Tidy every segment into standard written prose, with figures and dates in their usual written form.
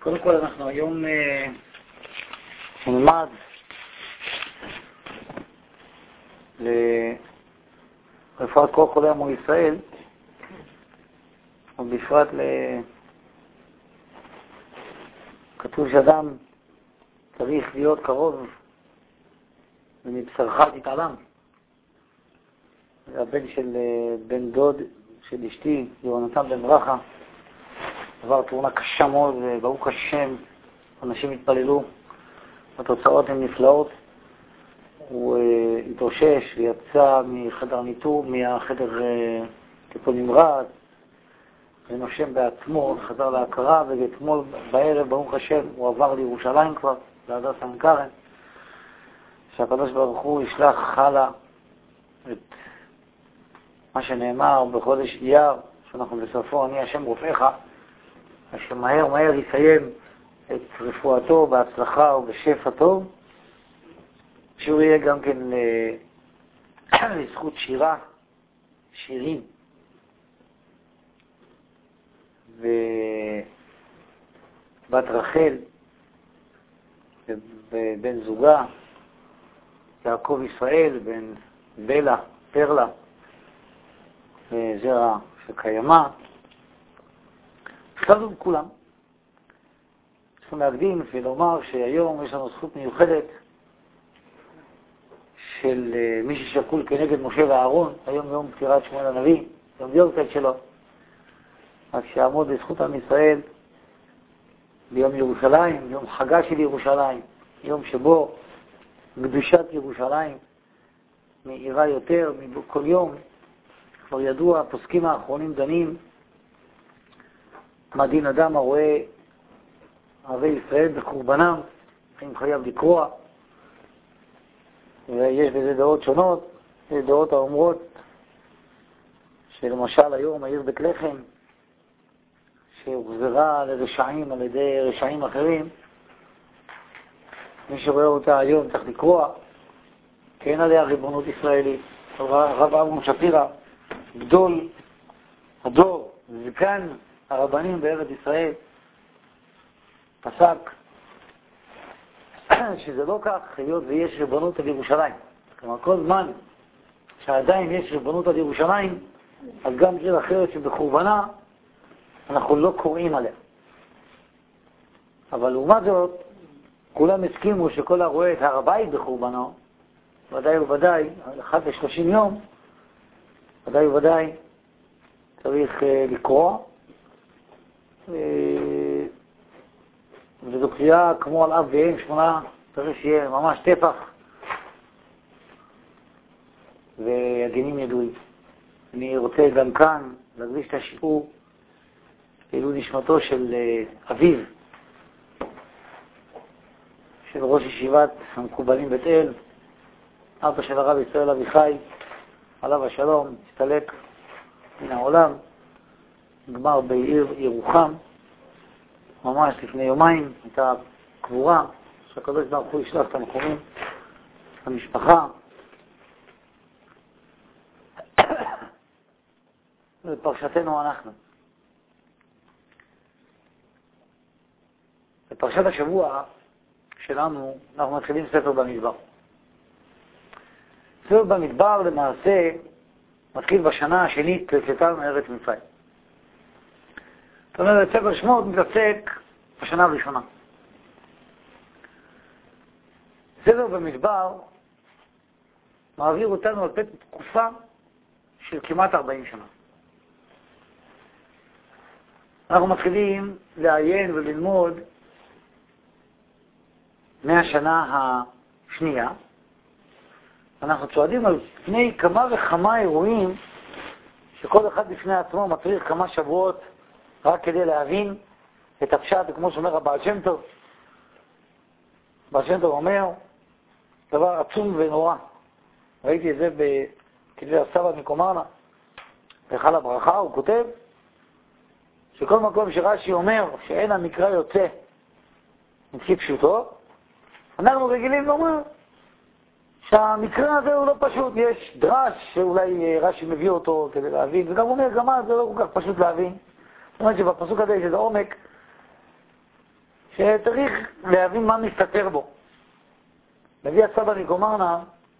קודם כל אנחנו היום נלמד לרפואת כל חולי עמו ישראל, ובפרט כתוב שאדם צריך להיות קרוב ומבשרך תתעלם. הבן של בן דוד של אשתי, יהונתן בן ברכה, עבר תאונה קשה מאוד, וברוך השם, אנשים התפללו, התוצאות הן נפלאות. הוא התאושש ויצא מחדר ניתור, מהחדר טיפול נמרץ, ונושם בעצמו, חזר להכרה, ואתמול בערב, ברוך השם, הוא עבר לירושלים כבר, להדסה עין כרם, שהקדוש ברוך הוא ישלח הלאה את מה שנאמר בחודש אייר, שאנחנו בסופו, אני השם רופאיך, שמהר מהר יסיים את רפואתו בהצלחה ובשפע טוב, שהוא יהיה גם כן לזכות שירים, ובת רחל ובן זוגה יעקב ישראל, בן בלה, פרלה וזרע שקיימה, חזרו כולם. צריכים להקדים ולומר שהיום יש לנו זכות מיוחדת של מי ששקול כנגד משה ואהרון, היום יום פטירת שמואל הנביא, יום יורצייט שלו, רק שיעמוד בזכות עם ישראל ביום ירושלים, יום חגה של ירושלים, יום שבו קדושת ירושלים מאירה יותר מכל יום. כבר ידוע, הפוסקים האחרונים דנים מה דין אדם הרואה ערבי ישראל בקורבנם, אם חייב לקרוע, ויש בזה דעות שונות. יש דעות האומרות שלמשל היום העיר בית לחם שהוחזרה לרשעים על ידי רשעים אחרים, מי שרואה אותה היום צריך לקרוע, כי אין עליה ריבונות ישראלית. הרב אברהם שפירא, גדול הדור, זקן הרבנים בארץ ישראל, פסק שזה לא כך, היות ויש ריבונות על ירושלים. כלומר, כל זמן שעדיין יש ריבונות על ירושלים, אז גם עיר אחרת שבחורבנה אנחנו לא קוראים עליה. אבל לעומת זאת, כולם הסכימו שכל הרואה את הר הבית בחורבנו, ודאי וודאי, אחת ל-30 יום, ודאי וודאי צריך לקרוא, וזו קריאה כמו על אב ואם, 8, צריך שיהיה ממש טפח והדינים ידועים. אני רוצה גם כאן להקדיש את השיעור לעילוי נשמתו של אביו של ראש ישיבת המקובלים בית אל, אבא של הרב ישראל אביחי, עליו השלום, הסתלק מן העולם, נגמר בעיר ירוחם, ממש לפני יומיים. הייתה קבורה, שהקדוש ברוך הוא ישלח את המקומים למשפחה. בפרשתנו אנחנו. בפרשת השבוע שלנו אנחנו מתחילים ספר במדבר. ספר במדבר למעשה מתחיל בשנה השנית לצאתנו מארץ מצרים. זאת אומרת, ספר שמות מתעסק בשנה הראשונה. ספר במדבר מעביר אותנו על פני תקופה של כמעט 40 שנה. אנחנו מתחילים לעיין וללמוד מהשנה השנייה. אנחנו צועדים על פני כמה וכמה אירועים שכל אחד בפני עצמו מצריך כמה שבועות רק כדי להבין את הפשט, כמו שאומר הבעל שם טוב. הבעל שם טוב אומר דבר עצום ונורא. ראיתי את זה בכתבי הסבא מקומרנה, בהיכל הברכה. הוא כותב שכל מקום שרש"י אומר שאין המקרא יוצא מכפי פשוטו, אנחנו רגילים לומר שהמקרא הזה הוא לא פשוט. יש דרש שאולי רש"י מביא אותו כדי להבין, וגם אומר גם זה לא כל כך פשוט להבין. זאת אומרת שבפסוק הזה יש איזה עומק שצריך להבין מה מסתתר בו. מביא הסבא מגומרנה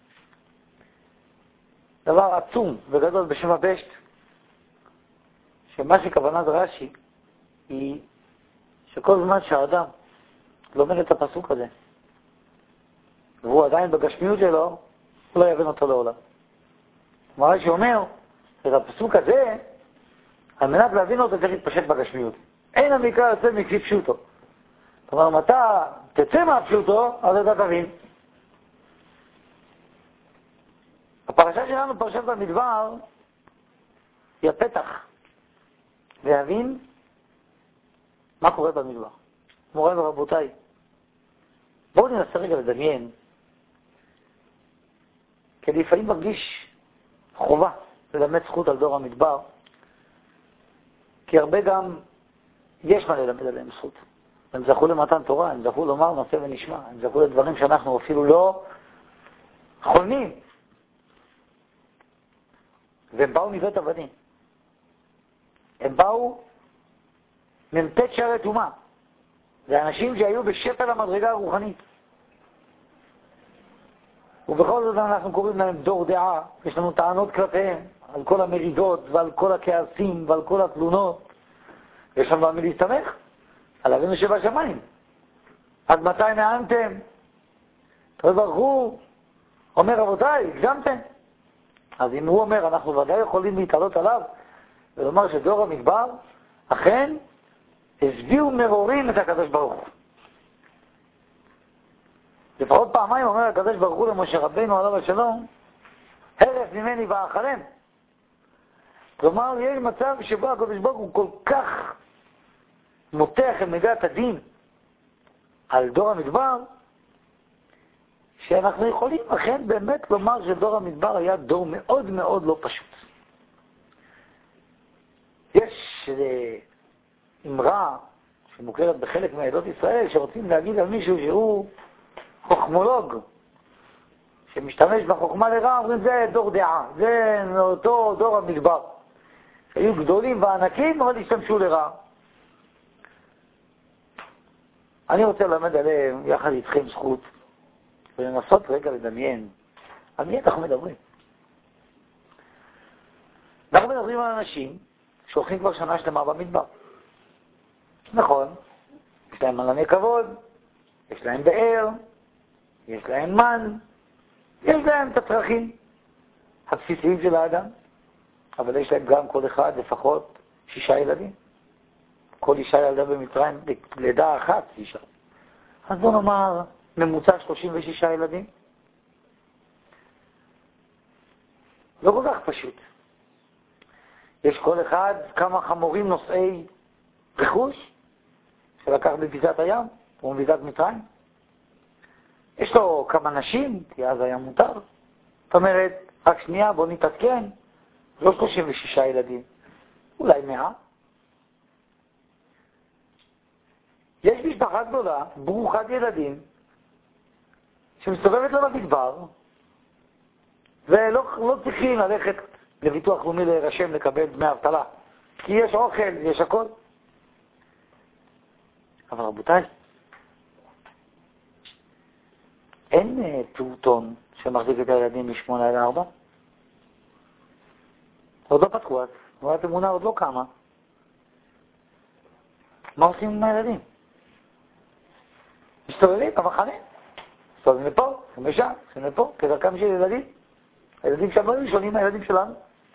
דבר עצום וגדול בשם הבשט, שמה שכוונת רש"י היא שכל זמן שהאדם לומד את הפסוק הזה והוא עדיין בגשמיות שלו, הוא לא יבין אותו לעולם. רש"י אומר את הפסוק הזה, על מנת להבין אותו צריך להתפשט בגשמיות. אין המקרא יוצא מכפי פשוטו. זאת אומרת, אם אתה תצא מהפשוטו, אז אתה תבין. הפרשה שלנו, פרשת במדבר, היא הפתח להבין מה קורה במדבר. מוריי ורבותיי, בואו ננסה רגע לדמיין, כי לפעמים מרגיש חובה ללמד זכות על דור המדבר, כי הרבה גם יש מה ללמד עליהם זכות. הם זכו למתן תורה, הם זכו לומר נעשה ונשמע, הם זכו לדברים שאנחנו אפילו לא חולמים. והם באו מבית עבדים. הם באו ממפת שערי טומאה. זה אנשים שהיו בשפל המדרגה הרוחנית. ובכל זאת אנחנו קוראים להם דור דעה, יש לנו טענות כלפיהם על כל המרידות ועל כל הכעסים ועל כל התלונות. יש לנו על מי להסתמך? על אבינו שבשמיים. עד מתי נענתם? הקדוש ברוך הוא אומר, רבותיי, הגזמתם. אז אם הוא אומר, אנחנו ודאי יכולים להתעלות עליו ולומר שדור המדבר אכן הסבירו מרורים את הקדוש ברוך הוא. לפחות פעמיים אומר הקדוש ברוך הוא למשה רבינו עליו השלום, הרף ממני ואכלם. כלומר, יש מצב שבו הקדוש ברוך הוא כל כך מותח את מידת הדין על דור המדבר, שאנחנו יכולים אכן באמת לומר שדור המדבר היה דור מאוד מאוד לא פשוט. יש אמרה שמוכרת בחלק מעדות ישראל שרוצים להגיד על מישהו שהוא חוכמולוג, שמשתמש בחוכמה לרעה, אומרים זה דור דעה, זה אותו דור המדבר. היו גדולים וענקים אבל השתמשו לרעה. אני רוצה ללמד עליהם יחד איתכם זכות ולנסות רגע לדמיין על מי אנחנו מדברים. אנחנו מדברים על אנשים שהולכים כבר שנה שלמה במדבר. נכון, יש להם מלאני כבוד, יש להם באר, יש להם מן, יש להם את הצרכים הבסיסיים של האדם, אבל יש להם גם כל אחד לפחות 6 ילדים. כל אישה ילדה במצרים, לידה אחת אישה. אז בוא נאמר ממוצע 36 ילדים. לא כל כך פשוט. יש כל אחד כמה חמורים נושאי רכוש שלקח בביזת הים או בביזת מצרים. יש לו כמה נשים, כי אז היה מותר. זאת אומרת, רק שנייה, בוא נתעדכן, לא 36 ילדים, אולי 100. יש משפחה גדולה, ברוכת ילדים, שמסתובבת לו במדבר, ולא צריכים ללכת לביטוח לאומי להירשם לקבל דמי אבטלה, כי יש אוכל, יש הכל. אבל רבותיי, אין פעוטון שמחזיק את הילדים מ8-4. עוד לא פתחו אז, תנועת אמונה עוד לא קמה. מה עושים עם הילדים? מסתובבים במחנה, מסתובבים לפה, הולכים לשם, הולכים לפה, כדרכם של ילדים. הילדים שם לא היו שונים מהילדים שלנו.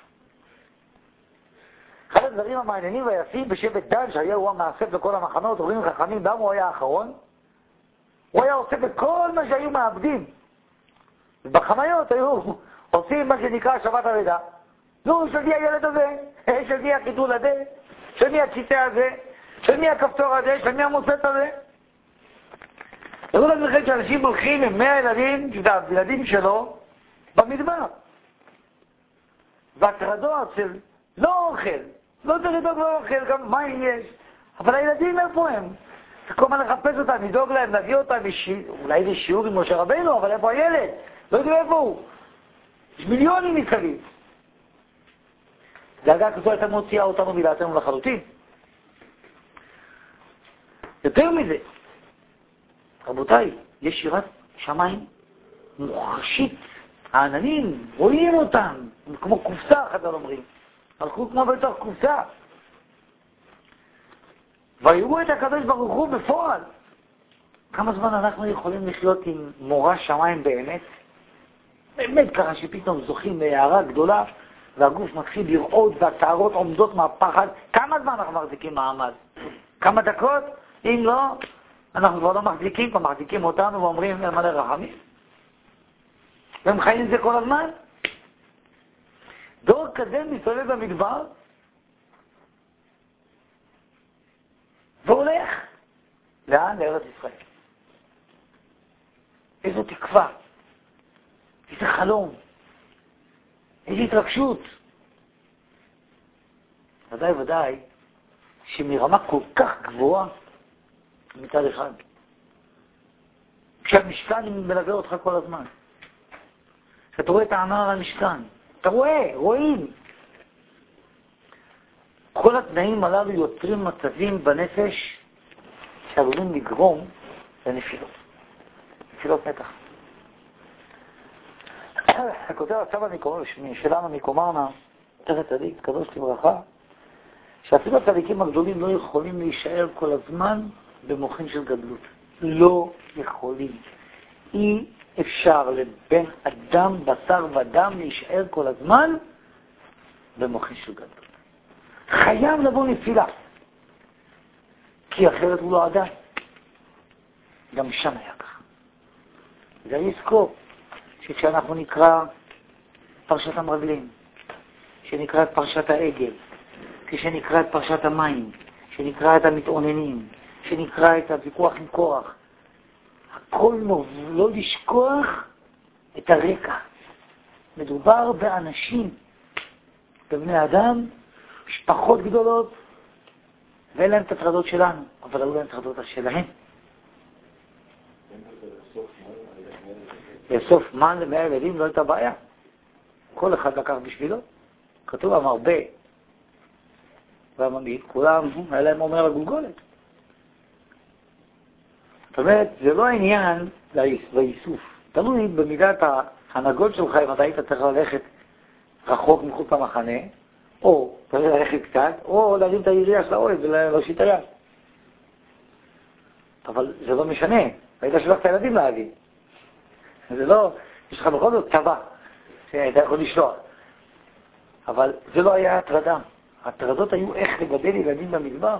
אחד הדברים המעניינים והיפים בשבט דן, שהיה הוא המאסף לכל המחנות, אומרים חכמים, למה הוא היה האחרון? הוא היה עושה בכל מה שהיו מאבדים. ובחמיות היו עושים מה שנקרא שבת הלידה. נו, של מי הילד הזה? של מי החיתול הזה? של מי הציטה הזה? של מי הכפתור הזה? של מי המוסט הזה? תראו לכם שאנשים הולכים עם 100 ילדים, ילדים שלו, במדבר. והטרדות של לא אוכל, לא צריך לדאוג לאוכל, גם מים יש. אבל הילדים איפה הם? כל מה לחפש אותם, לדאוג להם, להביא אותם, אולי זה שיעור עם משה רבינו, אבל איפה הילד? לא יודעים איפה הוא. יש מיליונים מסביב. דאגה כזו הייתה מוציאה אותנו מדעתנו לחלוטין. יותר מזה, רבותיי, יש שירת שמיים מוחשית. העננים, רואים אותם, כמו קופסה, חז"ל אומרים. הלכו כמו בתוך קופסה. ויראו את הקדוש ברוך הוא בפועל. כמה זמן אנחנו יכולים לחיות עם מורא שמיים באמת? באמת ככה שפתאום זוכים להערה גדולה, והגוף מתחיל לרעוד והצערות עומדות מהפחד. כמה זמן אנחנו מחזיקים מעמד? כמה דקות? אם לא, אנחנו כבר לא מחזיקים, כבר מחזיקים אותנו ואומרים מלא רחמים. והם חיים את זה כל הזמן. דור כזה מסתובב במדבר והולך. לאן? לארץ ישראל. איזו תקווה, איזה חלום, איזו התרגשות. ודאי ודאי שמרמה כל כך גבוהה מצד אחד. כשהמשכן מלווה אותך כל הזמן. כשאתה רואה את הענן על המשכן, אתה רואים. כל התנאים הללו יוצרים מצבים בנפש שעלולים לגרום לנפילות. נפילות מתח. הכותב הצו שלנו מקומרנה, תכף צדיק, קדוש לברכה, שאפילו הצדיקים הגדולים לא יכולים להישאר כל הזמן במוחין של גדלות. לא יכולים. אי אפשר לבן אדם, בשר ודם, להישאר כל הזמן במוחין של גדלות. חייב לבוא נפילה. כי אחרת הוא לא אדם. גם שם היה ככה. זה יזכור שכשאנחנו נקרא פרשת המרגלים, שנקרא את פרשת העגל, כשנקרא את פרשת המים, שנקרא את המתאוננים, שנקרא את הוויכוח עם קורח, הכל לא לשכוח את הרקע. מדובר באנשים, בבני אדם, משפחות גדולות, ואין להם את הטרדות שלנו, אבל היו להם את הטרדות שלהם. לאסוף מן ל100 ילדים לא הייתה בעיה. כל אחד לקח בשבילו. כתוב המרבה והממעיט, כולם היה להם אומר הגולגולת. זאת אומרת, זה לא העניין לאיסוף. תלוי במידת ההנהגות שלך, אם אתה היית צריך ללכת רחוק מחוץ למחנה, או צריך ללכת קצת, או להרים את היריעה של האוהל ולהושיט היד. אבל זה לא משנה. היית שולח את הילדים להביא. זה לא, יש לך בכל זאת צבא, שאתה יכול לשלוח. אבל זה לא היה הטרדה. הטרדות היו איך לגדל ילדים במדבר.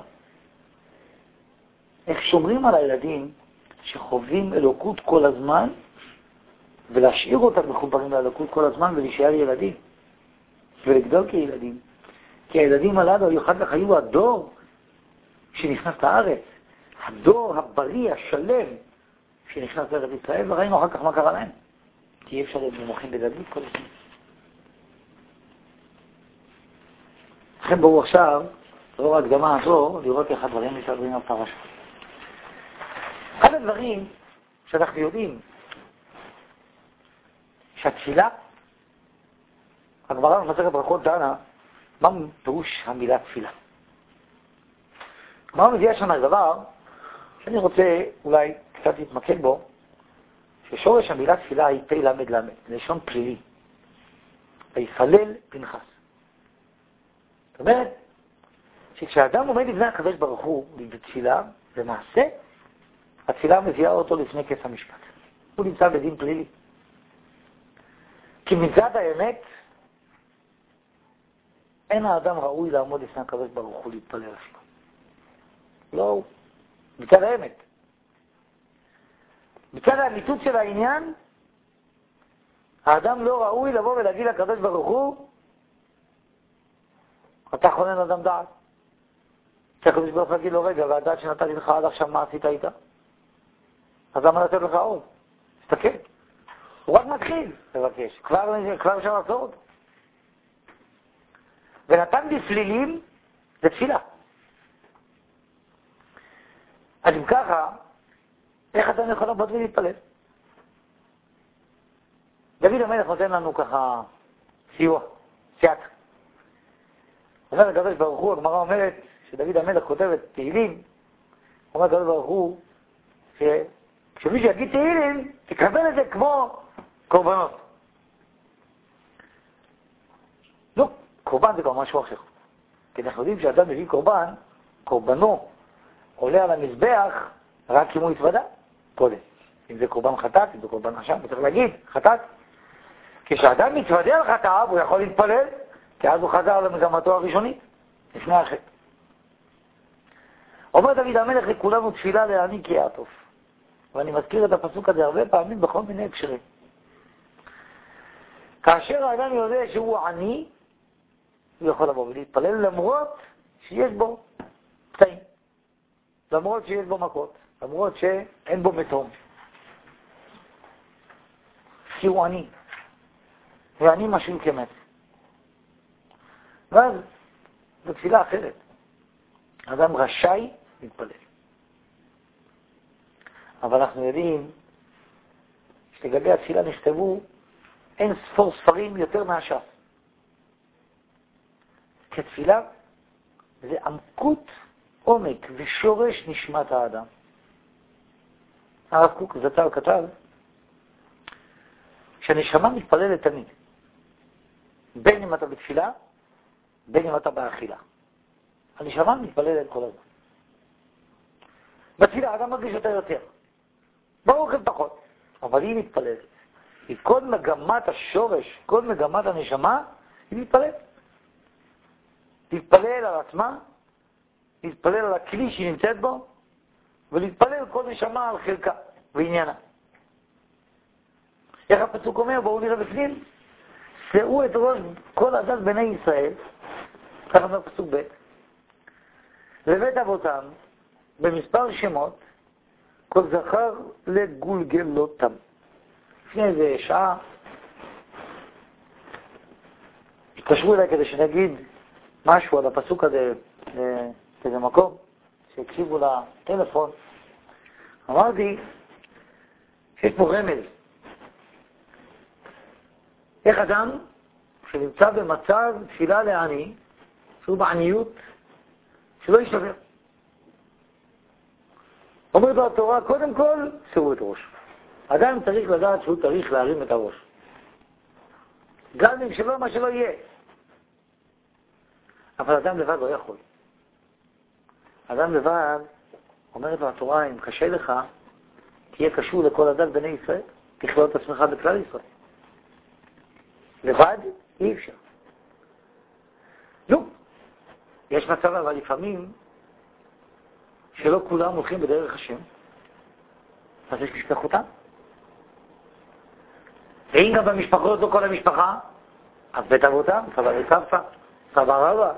איך שומרים על הילדים שחווים אלוקות כל הזמן, ולהשאיר אותם מחוברים לאלוקות כל הזמן ולהישאר ילדים. ולגדול כילדים. כי הילדים הללו אחר כך היו הדור שנכנס לארץ. הדור הבריא, השלם, שנכנס לארץ ישראל, וראינו אחר כך מה קרה להם. כי אי אפשר להיות במוחים בגדלות כל הזמן. לכן בואו עכשיו, לאור ההקדמה הזו, לראות איך הדברים מסתדרים על פרשה. אחד הדברים שאנחנו יודעים, שהתפילה, הגמרא במסכת ברכות דנה, מה פירוש המילה תפילה? הגמרא מביאה שם דבר שאני רוצה אולי קצת להתמקד בו, ששורש המילה תפילה היא פי למד למד, לשון פלילי. ויפלל פנחס. זאת אומרת, שכשאדם עומד לפני הקדוש ברוך הוא בתפילה, למעשה, התפילה מביאה אותו לפני כס המשפט. הוא נמצא בדין פלילי. כי מצד האמת, אין האדם ראוי לעמוד לפני הקדוש ברוך הוא להתפלל אפילו. לא, מצד האמת. מצד האמיתות של העניין, האדם לא ראוי לבוא ולהגיד לקדוש ברוך הוא, אתה חונן אדם דעת. שהקדוש ברוך הוא להגיד לו, רגע, והדעת שנתתי לך עד עכשיו, מה עשית איתה? אז למה לתת לך עוד? תסתכל. הוא רק מתחיל לבקש, כבר אפשר לעצור אותו. ונתן בפלילים זה תפילה. אז אם ככה, איך אתה יכול לעבוד ולהתפלל? דוד המלך נותן לנו ככה סיוע, סייעת. אומר הקדוש ברוך הוא, הגמרא אומרת שדוד המלך כותב את תהילים, אומר הקדוש ברוך הוא כשמישהו יגיד תהילים, תקבל את זה כמו קורבנות. לא, קורבן זה כבר משהו אחר. כי אנחנו יודעים שאדם מביא קורבן, קורבנו עולה על המזבח רק אם הוא התוודע קודם. אם זה קורבן חטאת, אם זה קורבן אשם, הוא צריך להגיד, חטאת. כשאדם מתוודע על חטאיו, הוא יכול להתפלל, כי אז הוא חזר למגמתו הראשונית, לפני החטא. אומר דוד המלך לכולנו תפילה לעני כי יעטוף. ואני מזכיר את הפסוק הזה הרבה פעמים בכל מיני הקשרים. כאשר האדם יודע שהוא עני, הוא יכול לבוא ולהתפלל למרות שיש בו פצעים, למרות שיש בו מכות, למרות שאין בו מתום. כי הוא עני, ועני משהו כמת. ואז זו תפילה אחרת. האדם רשאי להתפלל. אבל אנחנו יודעים שלגבי התפילה נכתבו אין ספור ספרים יותר מהש"ס. כתפילה זה עמקות עומק ושורש נשמת האדם. הרב קוק זצ"ל כתב שהנשמה מתפללת תמיד, בין אם אתה בתפילה, בין אם אתה באכילה. הנשמה מתפללת כל הזמן. בתפילה האדם מרגיש יותר, באוכל פחות, אבל היא מתפללת. היא כל מגמת השורש, כל מגמת הנשמה, היא מתפללת. להתפלל על עצמה, להתפלל על הכלי שהיא נמצאת בו, ולהתפלל כל נשמה על חלקה ועניינה. איך הפסוק אומר? בואו נראה בפנים. שאו את ראש כל עדת בני ישראל, ככה אומר פסוק ב', לבית אבותם, במספר שמות, כל זכר לגולגלותם. לפני איזה שעה, התקשרו אליי כדי שנגיד משהו על הפסוק הזה, באיזה מקום, שהקשיבו לטלפון. אמרתי שיש פה רמז. איך אדם שנמצא במצב תפילה לעני, שהוא בעניות, שלא ישתבר. אומרת לו התורה, קודם כל, שאו את ראש. אדם צריך לדעת שהוא צריך להרים את הראש. גם אם שלא מה שלא יהיה. אבל אדם לבד לא יכול. אדם לבד, אומרת לו התורה, אם קשה לך, תהיה קשור לכל הדת בני ישראל, תכלול את עצמך בכלל ישראל. לבד אי אפשר. לא. יש מצב אבל לפעמים שלא כולם הולכים בדרך השם, אז יש משפחותם. ואם גם במשפחות לא כל המשפחה, אז בית אבותם, סבא וסבתא, סבא רבא.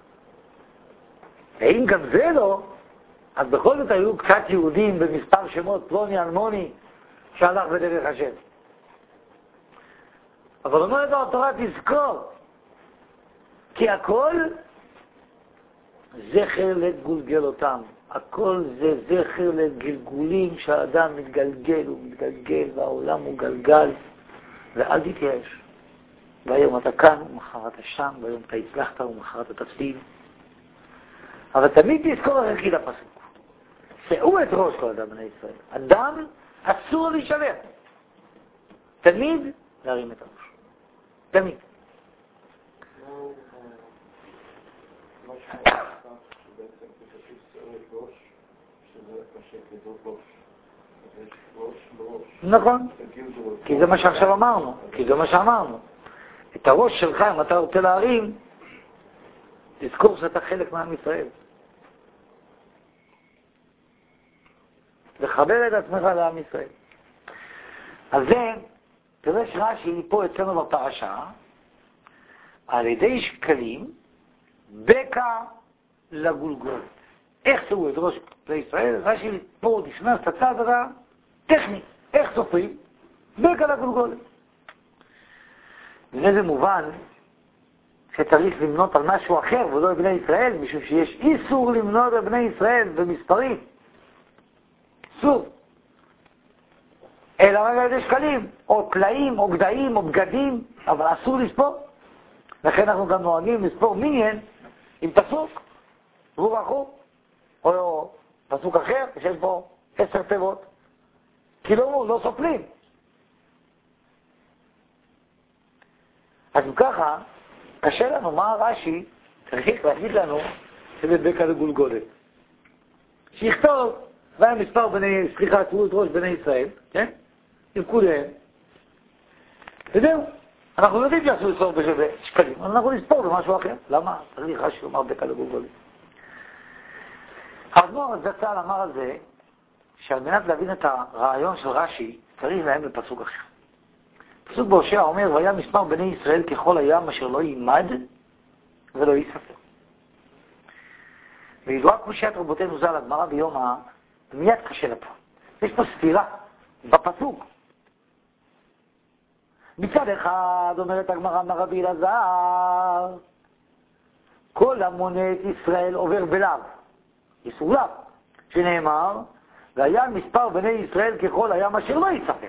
ואם גם זה לא, אז בכל זאת היו קצת יהודים במספר שמות, פלוני אלמוני, שהלך בדרך השם. אבל אומרת לו התורה, תזכור, כי הכל זכר לגולגל אותם. הכל זה זכר לגלגולים שהאדם מתגלגל, הוא מתגלגל, והעולם הוא גלגל, ואל תתייאש. והיום אתה כאן, ומחר אתה שם, והיום אתה הצלחת, ומחר אתה תפסיד. אבל תמיד תזכור הרקיד הפסוק. שאו את ראש כל אדם בני ישראל. אדם אסור להישבר. תמיד להרים את הראש. תמיד. נכון, כי זה מה שעכשיו אמרנו, את הראש שלך, אם אתה רוצה להרים, תזכור שאתה חלק מעם ישראל. לחבר את עצמך לעם ישראל. אז זה, תראה שרש"י פה אצלנו בפרשה, על ידי שקלים, בקע לגולגולת. איך ספרו את ראש לישראל? רש"י פה נכנס את הצד הטכני. איך סופרים? בקע לגולגולת. וזה מובן שצריך למנות על משהו אחר ולא בבני ישראל, משום שיש איסור למנות על בני ישראל במספרים. איסור. אלא רק על ידי שקלים, או טלאים, או גדיים, או בגדים, אבל אסור לספור. לכן אנחנו גם נוהגים לספור מיניאן עם פסוק, וברכו, או פסוק אחר, שיש בו 10 תיבות. כי לא סופלים. אז ככה, קשה לנו, מה רש"י צריך להגיד לנו שבדבקה לגולגולת. שיכתוב, והיה מספר תבואות ראש בני ישראל, כן? יבכו להם. וזהו. אנחנו יודעים שעשו לספור בשקלים, אבל אנחנו נספור במשהו אחר. למה? צריך רש"י לומר דבקה לגולגולת. האדמו"ר זצ"ל אמר על זה, שעל מנת להבין את הרעיון של רש"י, צריך להם בפסוק אחר. פסוק בהושע אומר, והיה מספר בני ישראל ככל הים אשר לא יימד ולא ייספר. וידועה קושיית רבותינו ז"ל, הגמרא ביומא, מיד קשה לה פה. יש פה סתירה בפסוק. מצד אחד אומרת הגמרא מרבי אלעזר, כל המונה את ישראל עובר בלאו, איסור לאו, שנאמר, והיה מספר בני ישראל ככל הים אשר לא ייספר.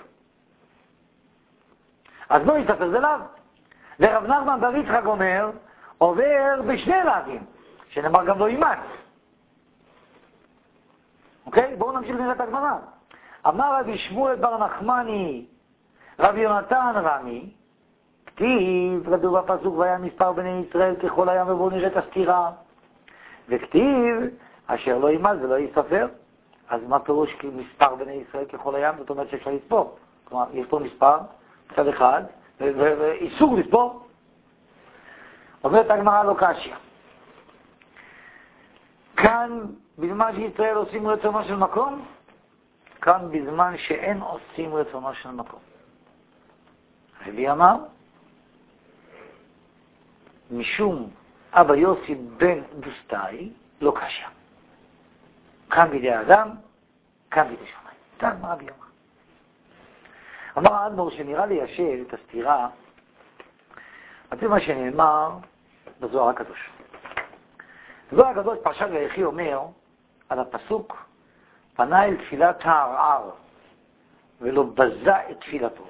אז לא ייספר זה לאו. ורב נחמן בר יצחק אומר, עובר בשני לאווים, שנאמר גם לא יימד. אוקיי? בואו נמשיך לראות את הגמרא. אמר רבי שמואל בר נחמני, רבי יונתן רמי, כתיב, כתוב בפסוק, והיה מספר בני ישראל ככל הים, ובואו נראה את הסתירה. וכתיב, אשר לא יימד ולא ייספר. אז מה פירוש מספר בני ישראל ככל הים? זאת אומרת שאפשר לספור. כלומר, יש פה מספר, מצד אחד, ואיסור לספור. אומרת הגמרא לא קשיא. כאן, בזמן שישראל עושים רצונו של מקום, כאן בזמן שאין עושים רצונו של מקום. רבי אמר, משום אבא יוסי בן דוסטאי, לא קשיא. כאן בידי האדם, כאן בידי שמיים. כאן מה רבי אמר. אמר האדמו"ר שנראה לי ישב את הסתירה, על מה שנאמר בזוהר הקדוש. זוהר הקדוש פרשת ויחי אומר על הפסוק, פנה אל תפילת הערער ולא בזה את תפילתו.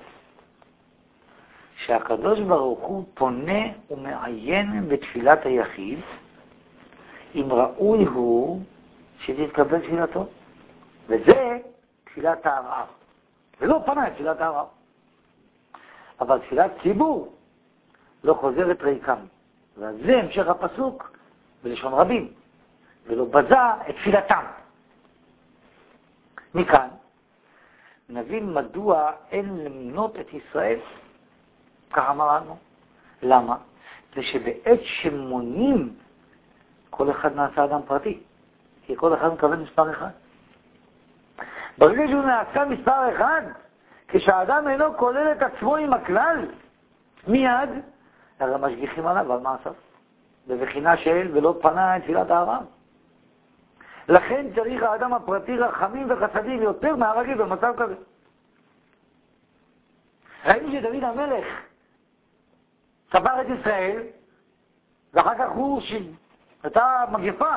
שהקדוש ברוך הוא פונה ומעיין בתפילת היחיד, אם ראוי הוא שתתקבל תפילתו. וזה תפילת הערער. ולא פנה את תפילת הערער. אבל תפילת ציבור לא חוזרת ריקם. וזה המשך הפסוק בלשון רבים. ולא בזה את תפילתם. מכאן נבין מדוע אין למנות את ישראל. כך אמרנו. למה? זה שבעת שמונים כל אחד נעשה אדם פרטי. כי כל אחד מקבל מספר אחד. ברגע שהוא נעשה מספר אחד, כשהאדם אינו כולל את עצמו עם הכלל, מיד, הרי משגיחים עליו על מעשיו. בבחינה של ולא פנה את תפילת הערער. לכן צריך האדם הפרטי רחמים וחסדים יותר מהרגיל במצב כזה. ראינו שדוד המלך ספר את ישראל, ואחר כך הוא הייתה מגפה.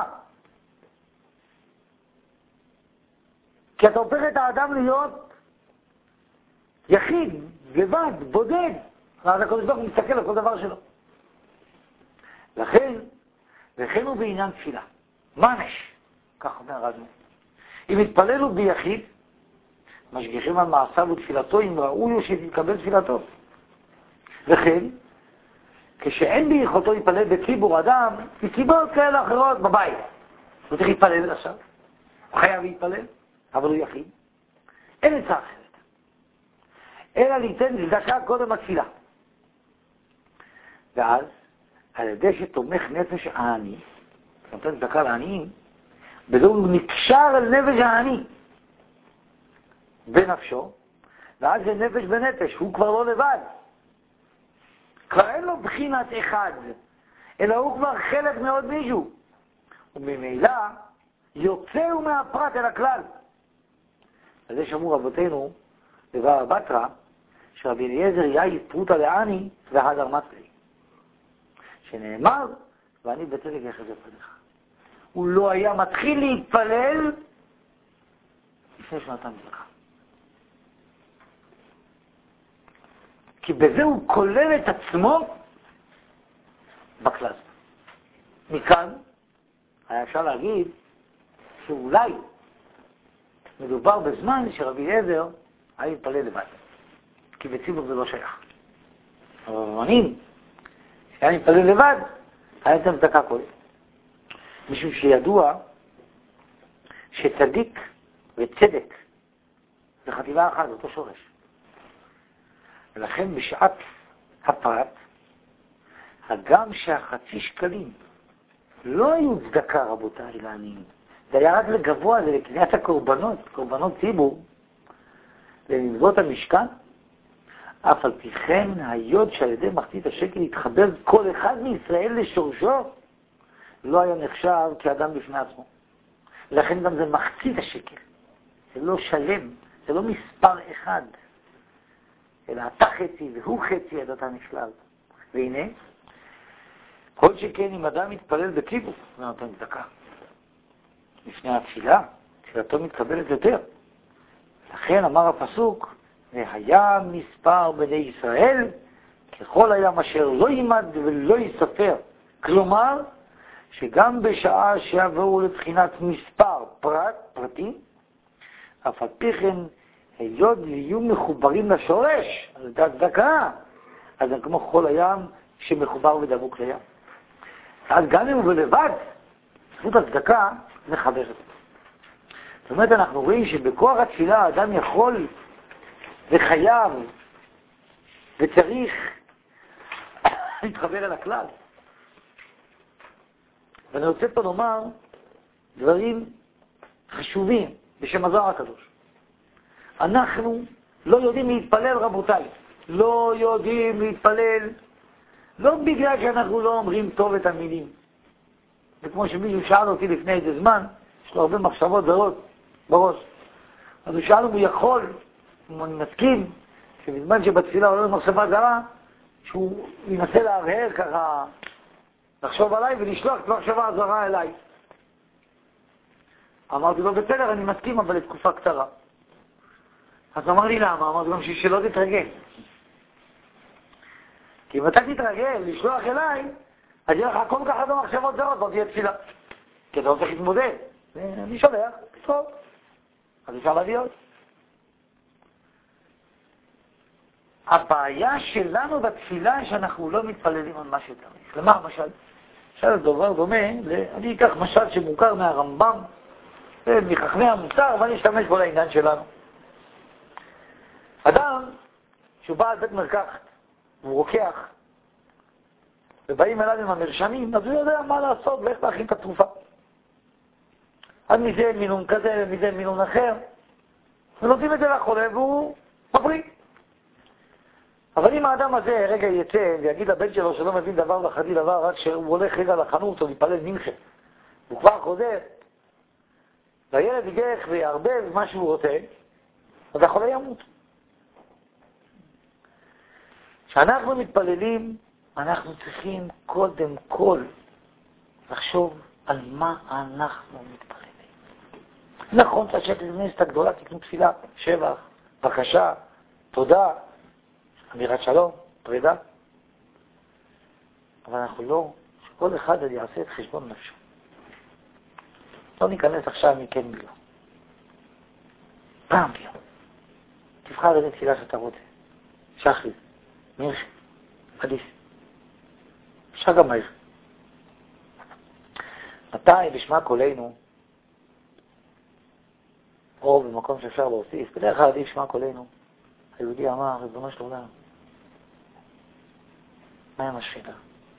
כי אתה הופך את האדם להיות יחיד, לבד, בודד. אז הקדוש ברוך הוא מסתכל על כל דבר שלו. לכן הוא בעניין תפילה. מנש, כך אומר האדמו"ר. אם התפללו ביחיד, משגיחים על מעשיו ותפילתו, אם ראוי הוא שתתקבל תפילתו. לכן, כשאין ביכולתו להתפלל בציבור אדם, מסיבות כאלה אחרות בבית. הוא צריך להתפלל עכשיו. הוא חייב להתפלל, אבל הוא יחיד. אין עצה אחרת. אלא ליתן צדקה קודם התפילה. ואז, על ידי שתומך נפש העני, נותן צדקה לעניים, בזה הוא נקשר אל נפש העני בנפשו, ואז זה נפש בנפש, הוא כבר לא לבד. כבר אין לו בחינת אחד, אלא הוא כבר חלק מעוד מישהו. וממילא יוצא הוא מהפרט אל הכלל. אז זה שאמרו רבותינו בבאר בתרא, שרבי אליעזר יאי פרוטה לעני והדר מצלי. שנאמר, ואני בצדק יחזר פניך. הוא לא היה מתחיל להתפלל לפני שנתן צדקה. כי בזה הוא כולל את עצמו בכלל. מכאן היה אפשר להגיד שאולי מדובר בזמן שרבי אליעזר היה מתפלל לבד. כי בציבור זה לא שייך. אבל במאמנים, שהיה מתפלל לבד, היה נותן צדקה קודם. משום שידוע שצדיק וצדק זה חטיבה אחת, אותו שורש. ולכן בשעת הפרט, הגם שהחצי שקלים לא היו צדקה, רבותיי, לעניים. זה היה רק לגבוה, זה לקניית הקורבנות, קורבנות ציבור, למזרות המשכן. אף על פי כן, היוד שעל ידי מחצית השקל התחבר כל אחד מישראל לשורשו, לא היה נחשב כאדם בפני עצמו. לכן גם זה מחצית השקל. זה לא שלם, זה לא מספר אחד, אלא אתה חצי והוא חצי, עד אתה נשלל. והנה, כל שכן אם אדם מתפלל בציבור, זה נותן צדקה. לפני התפילה, תפילתו מתקבלת יותר. לכן אמר הפסוק, והיה מספר בני ישראל ככל הים אשר לא יימד ולא יספר. כלומר, שגם בשעה שיבואו לבחינת מספר פרטים, אף על פי כן היות ויהיו מחוברים לשורש, על ידי הצדקה, אז הם כמו כל הים שמחובר ודבוק לים. אז גם אם הוא לבד, זכות הצדקה מחברת. זאת אומרת, אנחנו רואים שבכוח התפילה האדם יכול וחייב וצריך להתחבר אל הכלל. ואני רוצה פה לומר דברים חשובים בשם הזוהר הקדוש. אנחנו לא יודעים להתפלל, רבותיי. לא יודעים להתפלל, לא בגלל שאנחנו לא אומרים טוב את המילים. וכמו שמישהו שאל אותי לפני איזה זמן, יש לו הרבה מחשבות זרות בראש. אז הוא שאל אם הוא יכול, אם אני מסכים, שבזמן שבתפילה עולה מחשבה זרה, שהוא ינסה להרהר ככה, לחשוב עליי ולשלוח את מחשבה הזרה אליי. אמרתי לו, בסדר, אני מסכים, אבל לתקופה קצרה. אז אמר לי למה? אמרתי גם שלא תתרגל. כי אם אתה תתרגל לשלוח אליי, אז יהיה לך כל כך הרבה מחשבות זרות, לא תהיה תפילה. כי אתה לא צריך להתמודד. אני שולח, טוב. אז אפשר להביא עוד. הבעיה שלנו בתפילה שאנחנו לא מתפללים על מה שצריך. למה המשל? משל דבר דומה, אני אקח משל שמוכר מהרמב"ם, מחכמי המוסר, ואני אשתמש בו לעניין שלנו. אדם שהוא בא על בית מרקחת, הוא רוקח, ובאים אליו עם המרשמים, אז הוא יודע מה לעשות ואיך להכין את התרופה. אז מזה מינון כזה ומזה מינון אחר, ונותנים את זה לחולה והוא מבריא. אבל אם האדם הזה רגע יצא ויגיד לבן שלו שלא מבין דבר וחצי דבר, רק שהוא הולך רגע לחנות או להתפלל מנחה, הוא כבר חוזר, והילד יגח ויערבב מה שהוא רוצה, אז החולה ימות. כשאנחנו מתפללים, אנחנו צריכים קודם כל לחשוב על מה אנחנו מתפללים. נכון, תשת הכנסת הגדולה, תקנו תפילה, שבח, בקשה, תודה, אמירת שלום, פרידה. אבל אנחנו לא, שכל אחד יעשה את חשבון נפשו. לא ניכנס עכשיו מכן ביום. פעם ביום. תבחר איזה תפילה שאתה רוצה. שחרית, מרשת, עדיף. אפשר גם מהר. מתי בשמע קולנו, או במקום שאפשר להוסיף, בדרך כלל עדיף שמע קולנו, היהודי אמר, ריבונו של עולם, מה עם השכינה?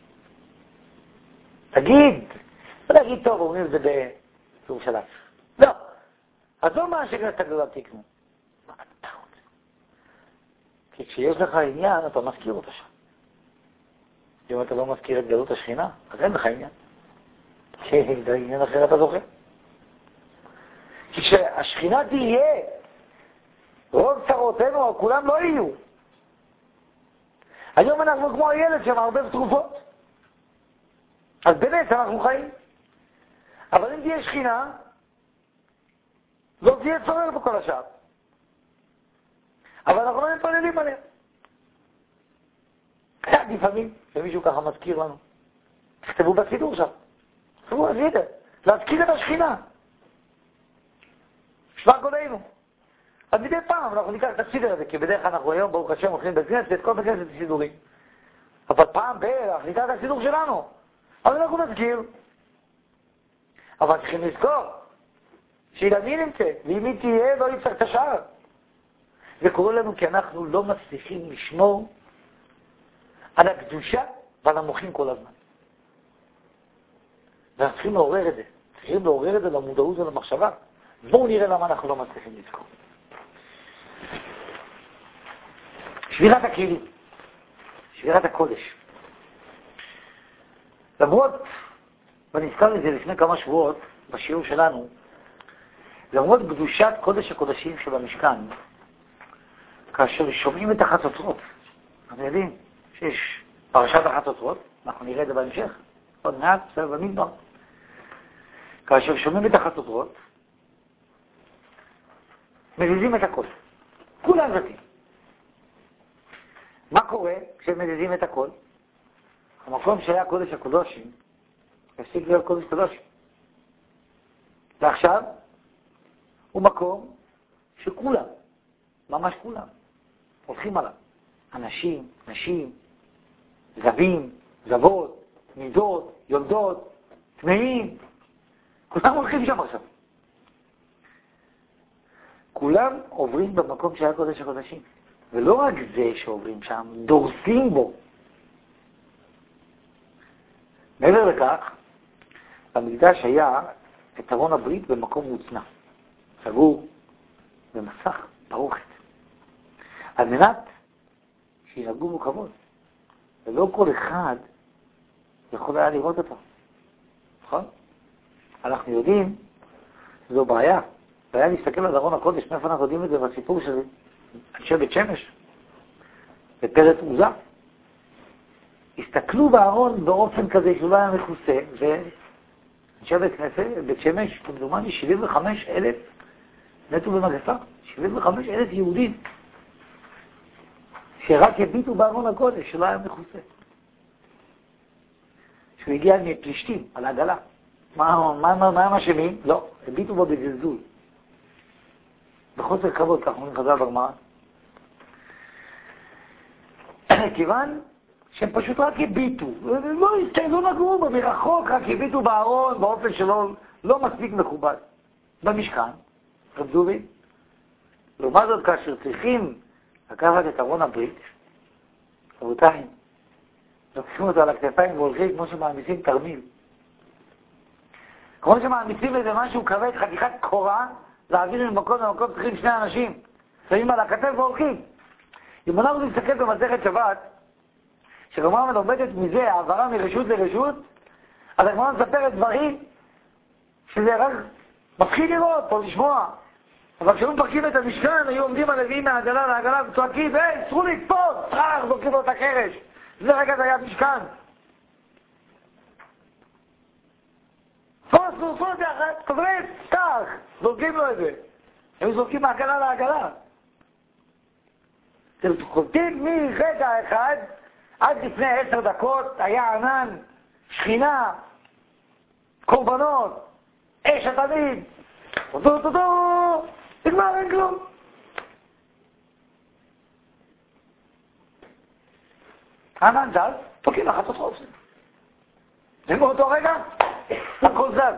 תגיד! לא להגיד טוב, אומרים את זה בירושלים. לא! אז לא מה השכינה הגדולה תקנו. מה אתה רוצה? כי כשיש לך עניין, אתה מזכיר אותה שם. אם אתה לא מזכיר את גדלות השכינה, אז אין לך עניין. כי בעניין אחר אתה זוכר. כי כשהשכינה תהיה, רוב צרותינו, כולם לא יהיו. היום אנחנו כמו הילד שמערבב תרופות. אז בנס אנחנו חיים. אבל אם תהיה שכינה, לא תהיה צורך בכל השאר. אבל אנחנו לא מתפללים עליה. לפעמים, שמישהו ככה מזכיר לנו. תכתבו בסידור שם. תכתבו בסידר. להזכיר את השכינה. שמע קולנו. אז מדי פעם אנחנו ניקח את הסידר הזה, כי בדרך כלל אנחנו היום, ברוך השם, הולכים בכנסת, כל בכנסת סידורים. אבל פעם בערך ניקח את הסידור שלנו. אז אנחנו נזכיר. אבל צריכים לזכור שילמי נמצאת, ואם היא תהיה, לא יצטרך את השאר. זה קורה לנו כי אנחנו לא מצליחים לשמור על הקדושה ועל המוחים כל הזמן. ואנחנו צריכים לעורר את זה. צריכים לעורר את זה למודעות ולמחשבה. בואו נראה למה אנחנו לא מצליחים לזכור. שבירת הכלים, שבירת הקודש. למרות, ונזכר את זה לפני כמה שבועות בשיעור שלנו, למרות קדושת קודש הקודשים שבמשכן, כאשר שומעים את החצוצרות, אנחנו יודעים שיש פרשת החצוצרות, אנחנו נראה את זה בהמשך, עוד מעט, בסדר במדבר. כאשר שומעים את החצוצרות, מזיזים את הכל. כולם זזים. מה קורה כשמזיזים את הכל? המקום שהיה קודש הקודשים, הפסיק להיות קודש קודשים. ועכשיו, הוא מקום שכולם, ממש כולם, הולכים עליו. אנשים, נשים, זבים, זבות, נידות, יולדות, טמאים, כולם הולכים שם עכשיו. כולם עוברים במקום שהיה קודש הקודשים. ולא רק זה שעוברים שם, דורסים בו. מעבר לכך, במקדש היה את ארון הברית במקום מוצנע, סגור, במסך, פרוכת. על מנת שינהגו בו כבוד. ולא כל אחד יכול היה לראות אותו. נכון? אנחנו יודעים שזו בעיה. בעיה להסתכל על ארון הקודש, מאיפה אנחנו יודעים את זה בסיפור של אנשי בית שמש, בפרט עוזה. הסתכלו בארון באופן כזה שהוא לא היה מכוסה, ואנשי בית שמש, כמדומני 75,000 מתו במגפה, 75,000 יהודים, שרק הביטו בארון הקודש שלא היה מכוסה. שהוא הגיע מפלישתים על העגלה. מה הם אשמים? לא, הביטו בו בזלזול. בחוסר כבוד, כך אומרים חז"ל בגמרא. כיוון שהם פשוט רק הביטו, לא נגעו בו מרחוק, רק הביטו בארון באופן שלא לא מספיק מכובד. במשכן, רב דובי, לעומת זאת כאשר צריכים לקחת את ארון הברית, רבותיי, לוקחים אותו על הכתפיים והולכים כמו שמעמיסים תרמיל. כמו שמעמיסים איזה משהו כבד, חתיכת קורה, להעביר ממקום למקום, צריכים שני אנשים, שמים על הכתף והולכים. אם אנחנו נסתכל במסכת שבת, שגמרא מלומדת מזה, העברה מרשות לרשות, אז הגמרא מספרת דברים שזה רק מפחיד לראות פה, לשמוע. אבל כשהם מפרקים את המשכן, היו עומדים הלוויים מהעגלה לעגלה וצועקים, אסרו לתפוס, צרח, זורקים לו את הקרש. זה רגע זה היה משכן. תפוס, תברית, כך, זורקים לו את זה. הם זורקים מהעגלה לעגלה. אתם קולטים מרגע אחד, עד לפני 10 דקות היה ענן, שכינה, קורבנות, אש התמיד, נגמר, אין כלום. ענן זז, תוקים לחצות חופש. ובאותו רגע, הכל זז.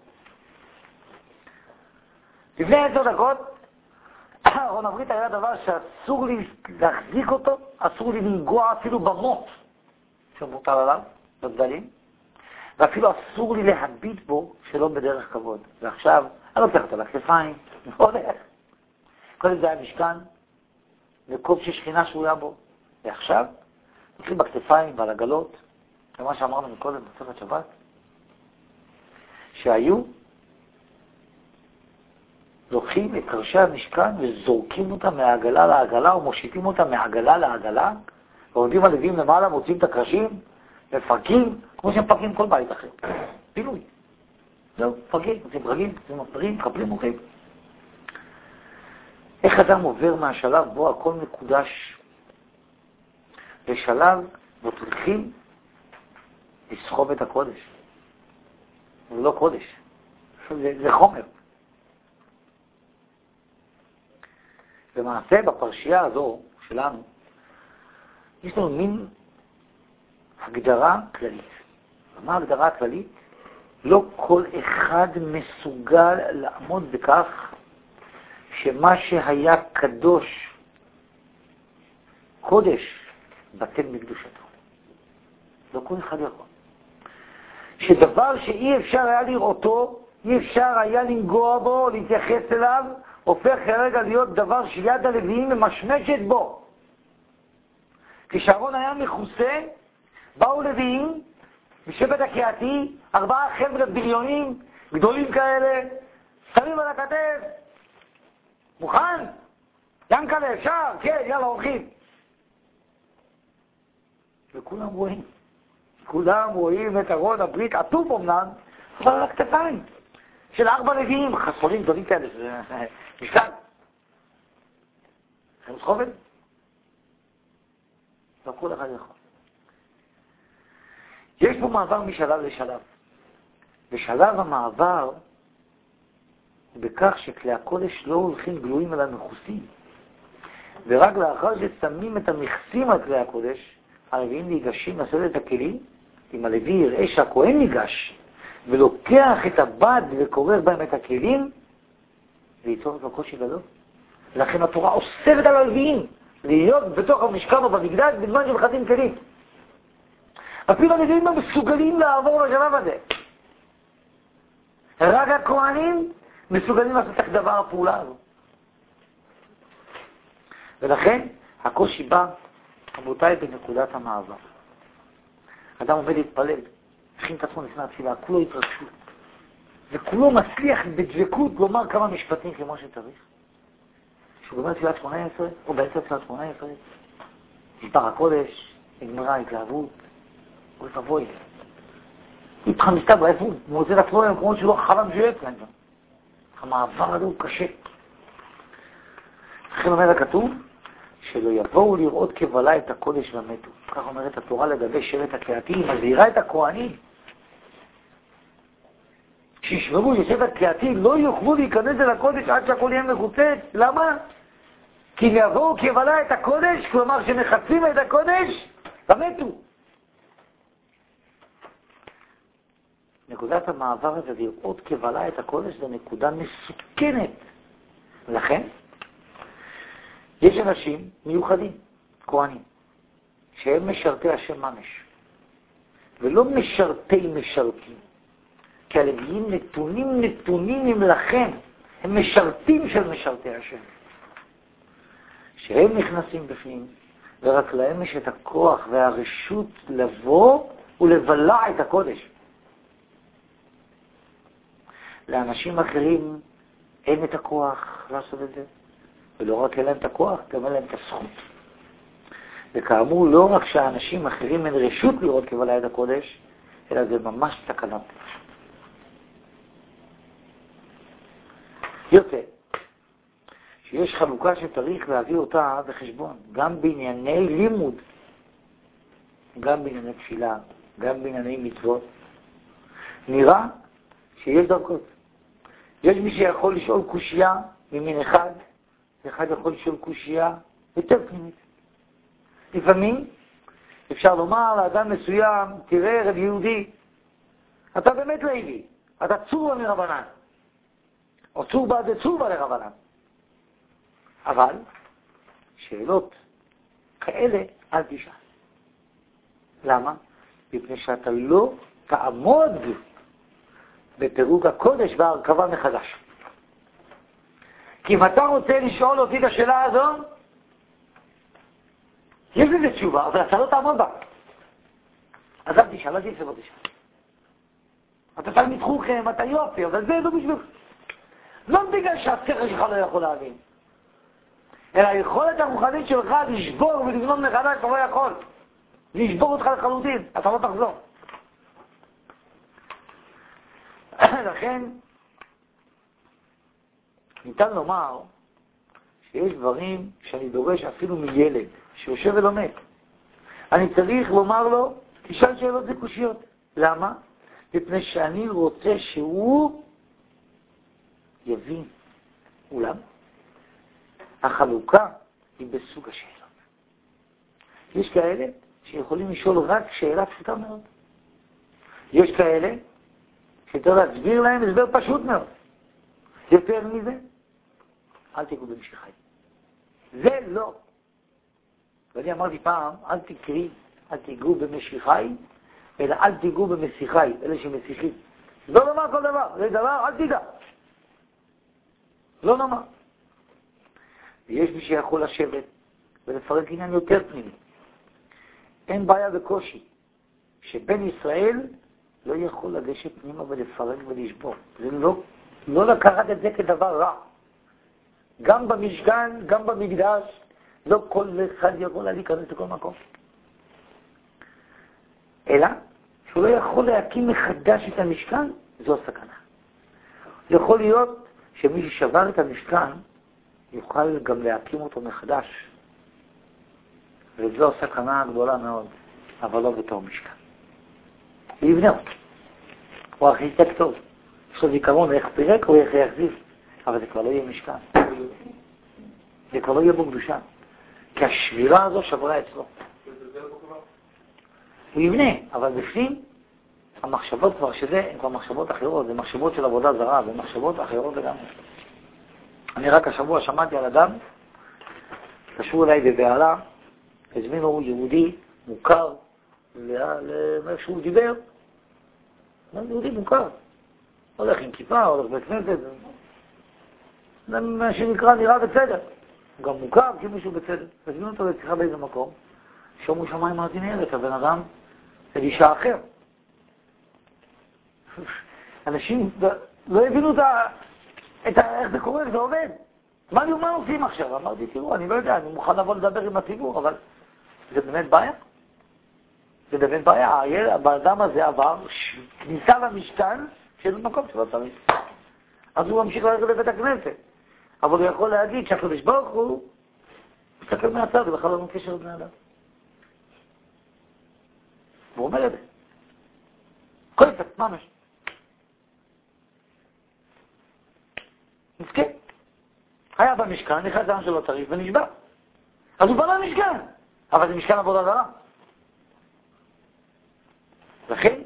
לפני 10 דקות, ארון הברית היה דבר שאסור לי להחזיק אותו, אסור לי לנגוע אפילו במות שמוטל עליו, בגדלים, ואפילו אסור לי להביט בו שלא בדרך כבוד. ועכשיו, אני לוקח אותו לכתפיים, לא דרך. קודם זה היה משכן, וקוב ששכינה שרויה בו. ועכשיו, נתחיל בכתפיים ועל הגלות, למה שאמרנו מקודם בספר שבת, שהיו לוקחים את קרשי המשכן וזורקים אותם מהעגלה לעגלה, או מושיטים אותם מהעגלה לעגלה, ועומדים הלווים למעלה, מוצאים את הקרשים, מפרקים, כמו שהם מפרקים כל בית אחר. פינוי. זהו, מפרקים, עושים פרגים, עושים מפרים, מחפלים, מוכרים. איך אדם עובר מהשלב בו הכל מקודש, לשלב בו צריכים לסחוב את הקודש. זה לא קודש, זה חומר. למעשה בפרשייה הזו שלנו, יש לנו מין הגדרה כללית. מה ההגדרה הכללית? לא כל אחד מסוגל לעמוד בכך שמה שהיה קדוש, קודש, בטל מקדושתו. לא כל אחד יכול. שדבר שאי אפשר היה לראותו, אי אפשר היה לנגוע בו, להתייחס אליו, הופך כרגע להיות דבר שיד הלוויים ממשמשת בו. כשאהרון היה מכוסה, באו לוויים, משבט הקהתי, 4 חבר'ה בריונים, גדולים כאלה, שמים על הכתף. מוכן? ינקלה, אפשר? כן, יאללה, הולכים. וכולם רואים. כולם רואים את ארון הברית, עטוף אמנם, אבל על הכתפיים. של 4 לוויים, חסולים גדולים כאלה, זה משקל. חמוס חובד? לא כל אחד יכול. יש פה מעבר משלב לשלב. ושלב המעבר הוא בכך שכלי הקודש לא הולכים גלויים אלא מכוסים. ורק לאחר ששמים את המכסים על כלי הקודש, הלוויים ניגשים לשאת את הכלים. אם הלוי יראה שהכהן ניגש ולוקח את הבד וקורר בהם את הכלים, זה ייצור את הקושי גדול. לכן התורה אוסרת על הלוויים להיות בתוך המשכן או במקדש בזמן שמחזים כלים. אפילו הלוויים מסוגלים לעבור לשלב הזה. רק הכהנים מסוגלים לעשות את דבר הפעולה הזו. ולכן הקושי בא, רבותיי, בנקודת המעבר. אדם עומד להתפלל, הכין את עצמו לפני התפילה, כולו התרגשות. וכולו מצליח בדבקות לומר כמה משפטים כמו שצריך. כשהוא גומר תפילת 18, או באמצע תפילת 18, נשבר הקודש, נגמרה התלהבות, הוא יבוא אליו. הוא איתך מסתבר, איפה הוא מוצא לעצמו במקומות שלא חלם שהוא יצא. המעבר הזה הוא קשה. לכן אומר הכתוב, שלא יבואו לראות כבלה את הקודש ומתו. כך אומרת התורה לגבי שבט הקהתי, היא מזהירה את הכהנים. כשישמרו לשבט קהתי לא יוכלו להיכנס אל הקודש עד שהכל יהיה מחוצץ. למה? כי אם יבואו כבלה את הקודש, כלומר שמחצים את הקודש, ומתו. נקודת המעבר הזה לראות כבלה את הקודש זו נקודה מסוכנת. לכן, יש אנשים מיוחדים, כהנים, שהם משרתי השם ממש, ולא משרתי משרתים, כי הלוויים נתונים הם לכם, הם משרתים של משרתי השם, שהם נכנסים בפנים, ורק להם יש את הכוח והרשות לבוא ולבלע את הקודש. לאנשים אחרים אין את הכוח לעשות את זה. ולא רק אין להם את הכוח, גם אין להם את הזכות. וכאמור, לא רק שהאנשים אחרים אין רשות לראות כבלה את הקודש, אלא זה ממש סכנת. יוצא, שיש חלוקה שצריך להביא אותה בחשבון, גם בענייני לימוד, גם בענייני תפילה, גם בענייני מצוות. נראה שיש דרכות. יש מי שיכול לשאול קושייה ממין אחד, אחד יכול לשאול קושייה יותר פנימית. לפעמים אפשר לומר לאדם מסוים, תראה רב יהודי, אתה באמת לוי, אתה צורבא מרבנן, או צורבא דצורבא לרבנן. אבל שאלות כאלה אל תשאל. למה? מפני שאתה לא תעמוד בפירוק הקודש והרכבה מחדש. כי אם אתה רוצה לשאול אותי את השאלה הזו, יש לזה תשובה, אבל אתה לא תעמוד בה. אז אל תשאל, אל תשאל, לא תשאל. אתה תלמיד חוכם, אתה יופי, אבל זה לא בשביל. לא בגלל שהשכל שלך לא יכול להבין. אלא היכולת הרוחנית שלך לשבור ולבנות מחדש, אתה לא יכול. לשבור אותך לחלוטין, אתה לא תחזור. לכן, ניתן לומר שיש דברים שאני דורש אפילו מילד שיושב ולומד. אני צריך לומר לו, תשאל שאלות וקושיות. למה? מפני שאני רוצה שהוא יבין. אולם, החלוקה היא בסוג השאלות. יש כאלה שיכולים לשאול רק שאלה פשוטה מאוד. יש כאלה שצריך להסביר להם הסבר פשוט מאוד. יותר מזה, אל תיגעו במשיחי. זה לא. ואני אמרתי פעם, אל תיגעו במשיחי, אלא אל תיגעו במשיחי, אלה שמשיחים. לא נאמר כל דבר, זה דבר, אל תיגע. לא נאמר. ויש מי שיכול לשבת ולפרק עניין יותר פנימי. אין בעיה בקושי שבן ישראל לא יכול לגשת פנימה ולפרק ולשבור. זה לא לקחת את זה כדבר רע. גם במשכן, גם במקדש, לא כל אחד יכול להיכנס לכל מקום. אלא שהוא לא יכול להקים מחדש את המשכן, זו הסכנה. יכול להיות שמי ששבר את המשכן יוכל גם להקים אותו מחדש. וזו הסכנה הגדולה מאוד, אבל לא בתור משכן. הוא יבנה אותו. הוא ארכיטקט טוב. יש לו זיכרון איך פירק או איך יחזיב. אבל זה כבר לא יהיה משכן. זה כבר לא יהיה בו קדושה. כי השבירה הזו שברה אצלו. הוא יבנה, אבל בפנים המחשבות כבר שזה, הן כבר מחשבות אחרות, זה מחשבות של עבודה זרה, זה מחשבות אחרות לגמרי. אני רק השבוע שמעתי על אדם, קשור אליי בבעלה, הזמינו יהודי מוכר, לאיך שהוא דיבר, יהודי מוכר, הולך עם כיפה, הולך בכנסת, זה מה שנקרא נראה בסדר, הוא גם מוכר כמישהו בסדר, הזמינו אותו לשיחה באיזה מקום, שומו שמיים מרתי נהרת, הבן אדם זה אישה אחר. אנשים לא הבינו איך זה קורה, איך זה עובד. מה עושים עכשיו? אמרתי, תראו, אני לא יודע, אני מוכן לבוא לדבר עם הציבור, אבל זה באמת בעיה. זה באמת בעיה. האדם הזה עבר כניסה למשכן של מקום שלא צריך. אז הוא ממשיך ללכת לבית הכנסת. אבל הוא יכול להגיד שהקדוש ברוך הוא מסתכל מהצד, ובכלל לא קשר לבני אדם. והוא אומר את זה. כל זה, ממש. מסכן. היה במשכן, נכנס לאן שלא צריך ונשבע. אז הוא בנה משכן. אבל זה משכן עבודה זרה. לכן,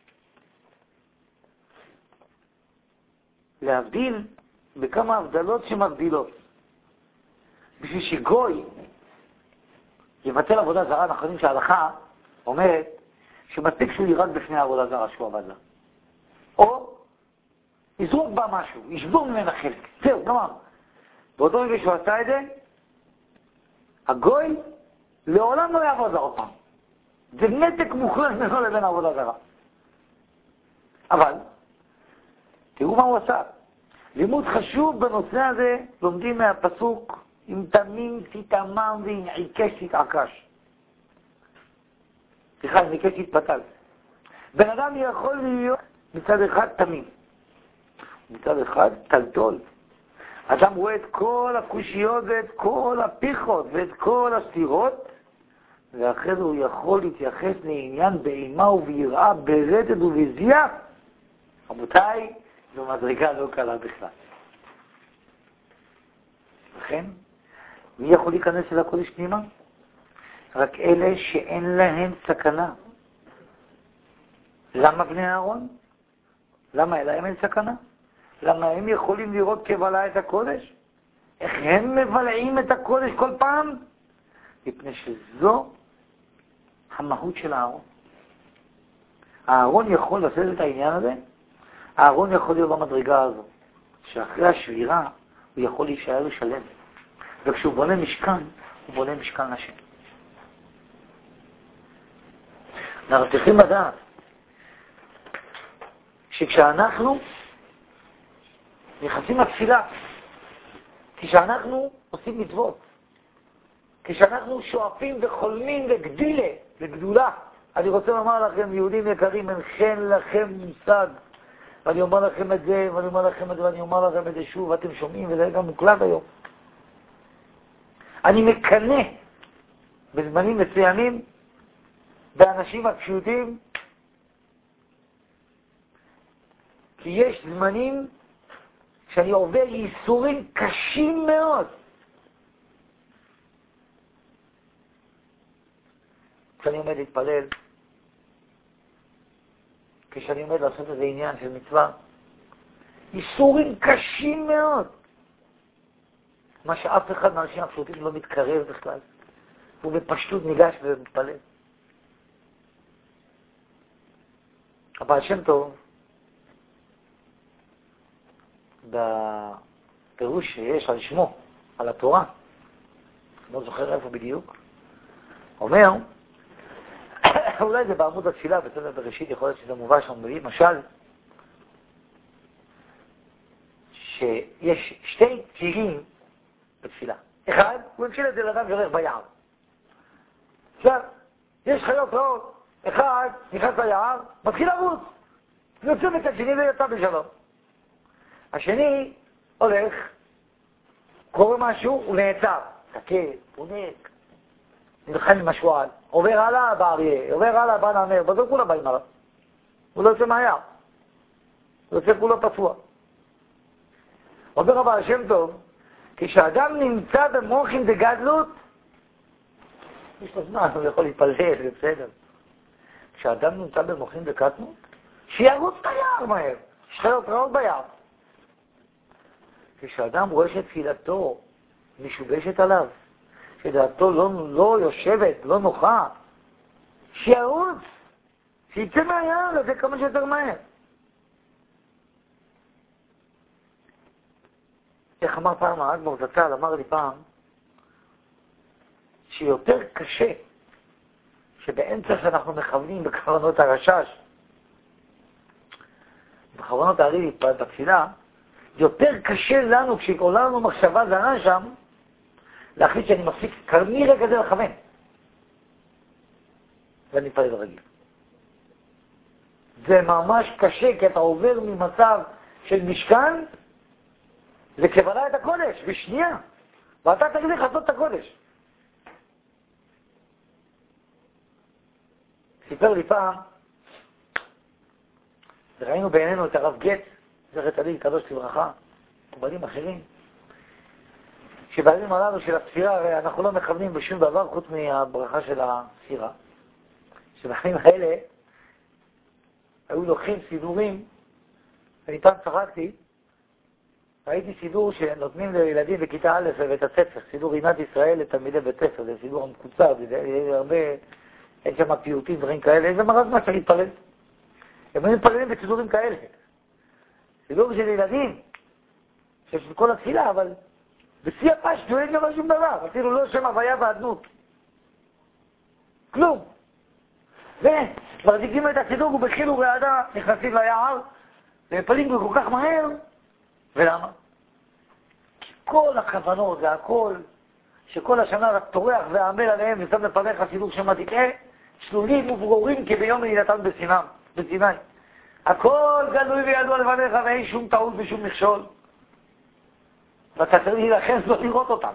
להבדיל בכמה הבדלות שמבדילות. בשביל שגוי יבטל עבודה זרה, אנחנו יודעים שההלכה אומרת שמספיק שהוא ירד בפני העבודה זרה שהוא עבד לה. או יזרוק בה משהו, ישבור ממנה חלק. זהו, גמר. באותו רגע שהוא עשה את זה, הגוי לעולם לא יעבוד עוד פעם. זה נתק מוחלט בינו לבין העבודה זרה. אבל, תראו מה הוא עשה. לימוד חשוב בנושא הזה, לומדים מהפסוק, אם תמים תתאמם ואם עיקש תתעקש. סליחה, אם עיקש תתפתל. בן אדם יכול להיות מצד אחד תמים. מצד אחד תלתול. אדם רואה את כל הקושיות ואת כל הפיחות ואת כל הסתירות, ואחרי זה הוא יכול להתייחס לעניין באימה וביראה, ברטט ובזיע. רבותיי, זו מדרגה לא קלה בכלל. לכן, מי יכול להיכנס אל הקודש פנימה? רק אלה שאין להם סכנה. למה בני אהרון? למה אליהם אין סכנה? למה הם יכולים לראות כבלה את הקודש? איך הם מבלעים את הקודש כל פעם? מפני שזו המהות של אהרון. אהרון יכול לעשות את העניין הזה, אהרון יכול להיות במדרגה הזו, שאחרי השבירה הוא יכול להישאר לשלם. וכשהוא בונה משכן, הוא בונה משכן לשם. אנחנו צריכים לדעת שכשאנחנו נכנסים לתפילה, כשאנחנו עושים מצוות, כשאנחנו שואפים וחולמים וגדולה, אני רוצה לומר לכם, יהודים יקרים, אין לכם מושג, ואני אומר לכם את זה, ואני אומר לכם את זה, ואני אומר לכם את זה שוב, ואתם שומעים, וזה גם מוקלט היום. אני מקנה בזמנים מסוימים, באנשים הפשוטים, כי יש זמנים שאני עובר ייסורים קשים מאוד. כשאני עומד להתפלל, כשאני עומד לעשות איזה עניין של מצווה, איסורים קשים מאוד. מה שאף אחד מהאנשים הפשוטים לא מתקרב בכלל. הוא בפשטות ניגש ומתפלל. הבעל שם טוב, בפירוש שיש על שמו, על התורה, לא זוכר איפה בדיוק, אומר, אולי זה בעמוד התפילה, בסדר בראשית, יכול להיות שזה מובא שם, מביא משל, שיש שתי צירים בתפילה. אחד, הוא המשיל את זה לאדם שהולך ביער. עכשיו, יש חיות רעות, אחד נכנס ליער, מתחיל לרוץ, יוצא מצד שני ויצא בשלום. השני הולך, קורא משהו, הוא נעצר, תקה, הוא נק, נלחם עם השועל, עובר הלאה באריה, עובר הלאה בנמר, בזו כולה באים עליו. הוא לא יוצא מהיער, הוא יוצא כולו פצוע. אומר הבעל שם טוב, כשאדם נמצא במוחין דגדלות, יש לו זמן, הוא יכול להתפלל, זה בסדר. כשאדם נמצא במוחין דקטנות, שירוץ את היער מהר, יש חיות רעות ביער. כשאדם רואה שתפילתו משובשת עליו, שדעתו לא יושבת, לא נוחה, שירוץ, שיצא מהיער, זה כמה שיותר מהר. איך אמר פעם האדמו"ר זצ"ל, אמר לי פעם, שיותר קשה שבאמצע שאנחנו מכוונים בכוונות הרשש, בכוונות העריב בתפילה, יותר קשה לנו כשעולה לנו מחשבה זרה שם, להחליט שאני מפסיק מרגע זה לכוון. ואני מתפלל רגיל. זה ממש קשה, כי אתה עובר ממצב של משכן, לקבלה את הקודש, בשנייה. ואתה תגיד לעשות את הקודש. סיפר לי פעם, ראינו בעינינו את הרב גט, זכר צדיק קדוש לברכה, ובנים אחרים, שבעלים הללו של הספירה, הרי אנחנו לא מכוונים בשום דבר חוץ מהברכה של הספירה. שבעלים האלה היו לוקחים סידורים, אני פעם צחקתי, ראיתי סידור שנותנים לילדים בכיתה א' בבית הספר, סידור רינת ישראל לתלמידי בית ספר, זה סידור מקוצר, זה הרבה, אין שם פיוטים, דברים כאלה, זה מרז מה צריך להתפלל. הם היו מתפללים בסידורים כאלה. סידור של ילדים, שיש את כל התפילה, אבל בשיא הפשטו אין גם שום דבר, אפילו לא שם הוויה ועדנות. כלום. ומחזיקים את הסידור ובחילו רעדה, נכנסים ליער, ומפלים בו כל כך מהר. ולמה? כי כל הכוונות והכל, שכל השנה רק תורח ועמל עליהם ושם לפניך סידור שמה תקרה, שלולים וברורים כביום לידתם בסיני. הכל גלוי וידוע לפניך ואין שום טעות ושום מכשול. ואתה צריך להילחם לא לראות אותם.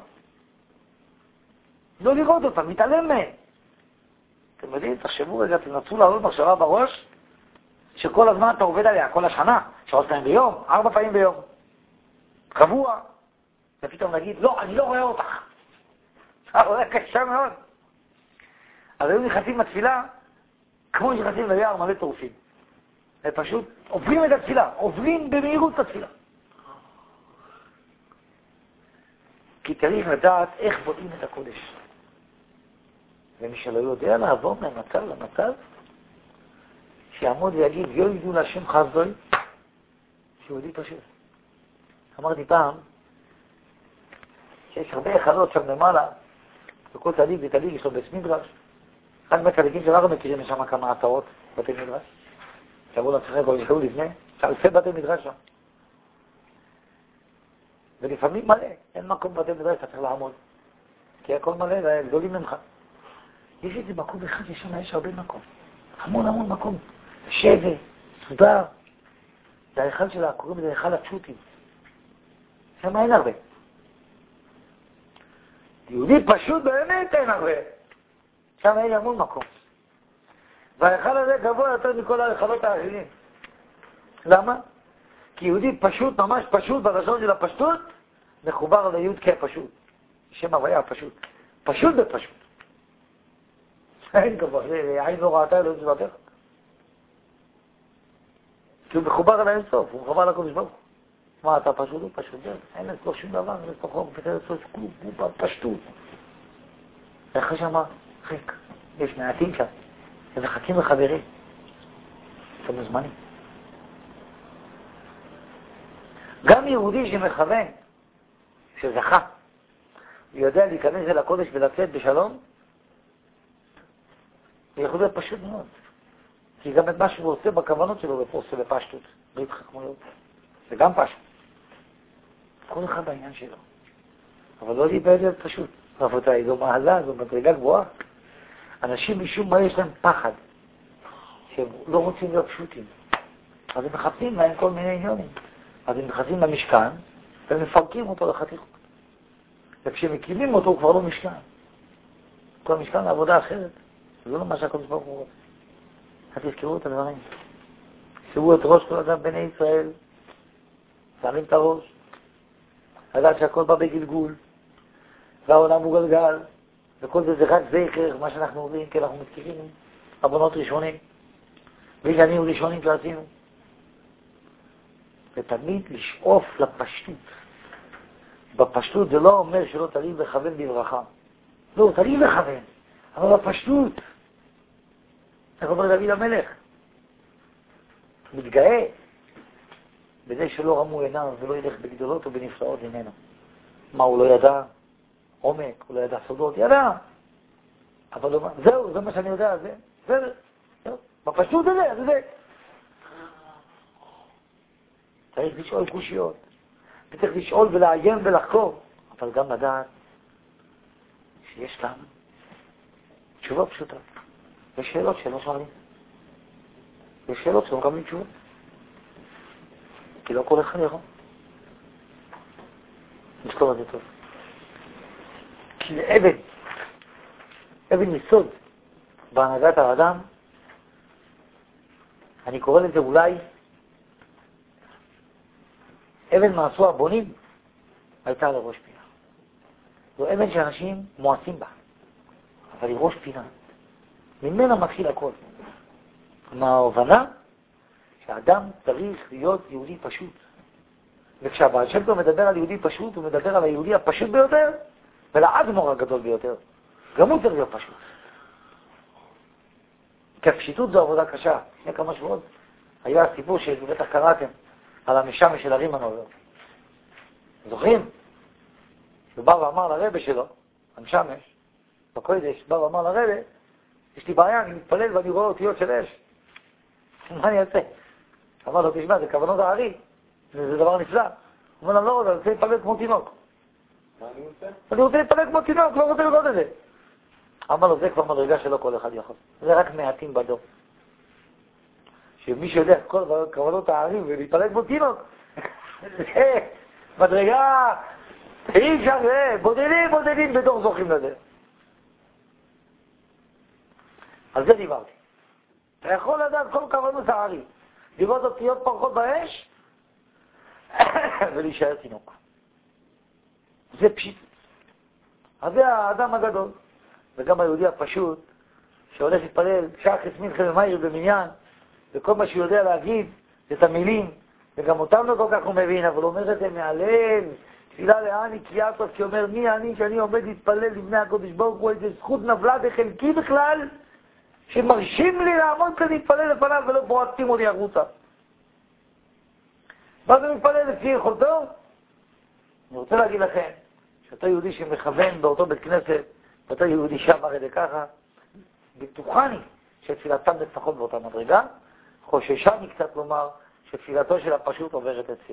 לא לראות אותם, מתעלם מהם. אתם יודעים, תחשבו רגע, תנסו לעלות מחשבה בראש, שכל הזמן אתה עובד עליה, כל השנה, 3 פעמים ביום, 4 פעמים ביום. קבוע. ופתאום נגיד, לא, אני לא רואה אותך. זה קשה מאוד. אז היו נכנסים לתפילה, כמו שנכנסים ליער מלא טורפים. הם פשוט עוברים את התפילה, עוברים במהירות את התפילה. כי צריך לדעת איך בודעים את הקודש. ומי שלא יודע לעבור מהמצב למצב, שיעמוד ויגיד, יועידו להשם חסדוי, שיהודי פשוט. אמרתי פעם, שיש הרבה החלות שם למעלה, וכל צדיק ותדיק יש לו בית מדרש. אחד מהצדיקים שאנחנו מכירים, יש שם כמה עשרות בתי מדרש. שעברו לצריכים כבר ישכחו לפני, שאלפי בתי מדרש שם. ולפעמים מלא, אין מקום בתי מדרש, אתה צריך לעמוד. כי הכל מלא, והגדולים ממך. יש איזה מקום אחד ששם יש הרבה מקום. המון מקום. שווה, סודר. זה האחד שלה, קוראים לזה היכל הצ'וטים. שם אין הרבה. יהודי פשוט באמת אין הרבה. שם אין המון מקום. וההיכל הזה גבוה יותר מכל ההיכלות האחרים. למה? כי יהודי פשוט, ממש פשוט, בלשון של הפשטות, מחובר ליהוד כפשוט. שם הוויה הפשוט. פשוט בפשוט. אין כבוד, עין לא ראתה אלוהים זולתך. כי הוא מחובר על האינסוף, הוא מחובר על הקודש ברוך הוא. מה, אתה פשוט? הוא פשוט, אין אצלו שום דבר, אין אצלו חוק, אין אצלו כלום, הוא בפשטות. איך שמה? חיק. יש מעטים שם, הם מחכים לחברים. אתם מוזמנים. גם יהודי שמכוון, שזכה, הוא יודע להיכנס אל הקודש ולצאת בשלום, הוא יכול להיות פשוט מאוד. כי גם את מה שהוא עושה בכוונות שלו, הוא עושה בפשטות, בהתחכמויות. זה גם פשט. כל אחד בעניין שלו. אבל לא להיבד להיות פשוט. רבותיי, זו מעלה, זו מדרגה גבוהה. אנשים משום מה יש להם פחד, שהם לא רוצים להיות פשוטים. אז הם מחפשים להם כל מיני עניונים. אז הם נכנסים למשכן, והם מפרקים אותו לחתיכות. וכשמקימים אותו הוא כבר לא משכן. כל המשכן לעבודה אחרת. זה לא מה שהקודש ברוך הוא רוצה. אז תזכרו את הדברים. תזכרו את ראש כל אדם בני ישראל, שמים את הראש, לדעת שהכל בא בגלגול, והעולם הוא גלגל, וכל זה רק זכר, מה שאנחנו אומרים, כי אנחנו מזכירים עוונות ראשונים, ועניינים ראשונים שעשינו. ותמיד לשאוף לפשטות. בפשטות זה לא אומר שלא תריב לכוון בברכה. לא, תריב לכוון, אבל בפשטות. איך אומר דוד המלך? מתגאה בזה שלא רמו עיניו ולא ילך בגדולות ובנפלאות ממנו. מה, הוא לא ידע? עומק, הוא לא ידע סודות, ידע. אבל הוא אומר, זהו, זה מה שאני יודע, זה, בסדר. בפשטות זה. צריך לשאול קושיות, וצריך לשאול ולעיין ולחקור, אבל גם לדעת שיש לנו תשובה פשוטה. יש שאלות שלא שואלים. יש שאלות שלא מקבלים תשובה. כי לא כל אחד יכול. נזכור את זה טוב. כי זה אבן יסוד בהנהגת האדם, אני קורא לזה אולי אבן מעשו הבונים, הייתה לראש פינה. זו אבן שאנשים מועצים בה, אבל היא ראש פינה. ממנה מתחיל הכל. מההבנה שהאדם צריך להיות יהודי פשוט. וכשהבעל שם טוב מדבר על יהודי פשוט, הוא מדבר על היהודי הפשוט ביותר, ולאדמו"ר הגדול ביותר. גם הוא צריך להיות פשוט. כי הפשיטות זו עבודה קשה. לפני כמה שבועות היה הסיפור שבטח קראתם על המשמש של הרימנובר. זוכרים? הוא בא ואמר לרבא שלו, המשמש, בקודש, בא ואמר לרבא, יש לי בעיה, אני מתפלל ואני רואה אותיות של אש. מה אני אעשה? אמר לו, תשמע, זה כוונות הארי, זה דבר נפלא. הוא אומר לו, לא, אני רוצה להתפלל כמו תינוק. מה אני רוצה? אני רוצה להתפלל כמו תינוק, לא רוצה לראות את זה. אמר לו, זה כבר מדרגה שלא כל אחד יכול. זה רק מעטים בדור. שמי שיודע כל כוונות הארי ולהתפלל כמו תינוק, זה מדרגה, אי אפשר, בודדים בדור זוכים לזה. על זה דיברתי. אתה יכול לדעת כל כוונות הארי, לראות אותיות פרחות באש, ולהישאר תינוק. זה פשיט. אז זה האדם הגדול, וגם היהודי הפשוט, שהולך להתפלל שחס מנחה ומאיר במניין, וכל מה שהוא יודע להגיד, זה את המילים, וגם אותם לא כל כך הוא מבין, אבל הוא אומר את זה מהלב, תפילה לעני קריאטוב, כי אומר, מי אני שאני עומד להתפלל לפני הקודש ברוך הוא, איזו זכות נבלה בחלקי בכלל, שמרשים לי לעמוד כאן להתפלל לפניו ולא בועטים אותי החוצה. מה זה מתפלל לפי יכולתו? אני רוצה להגיד לכם, שאותו יהודי שמכוון באותו בית כנסת, ואותו יהודי שאמר את זה ככה, בטוחני שתפילתם לפחות באותה מדרגה, חוששני קצת לומר שתפילתו של הפשוט עוברת את תפילתו.